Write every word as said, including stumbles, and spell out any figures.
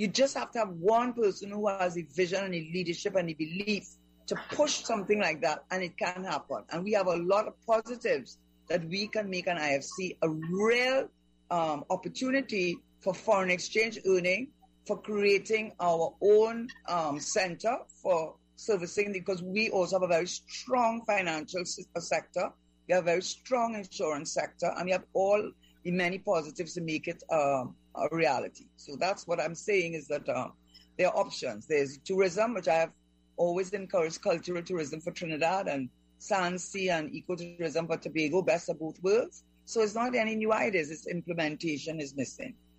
You just have to have one person who has a vision and a leadership and a belief to push something like that, and it can happen. And we have a lot of positives that we can make an I F C a real um, opportunity for foreign exchange earning, for creating our own um, center for servicing, because we also have a very strong financial sector, we have a very strong insurance sector, and we have all the many positives to make it um, a reality. So that's what I'm saying, is that um, there are options. There's tourism, which I have always encouraged, cultural tourism for Trinidad, and sand, sea, and ecotourism for Tobago, best of both worlds. So it's not any new ideas, it's implementation is missing.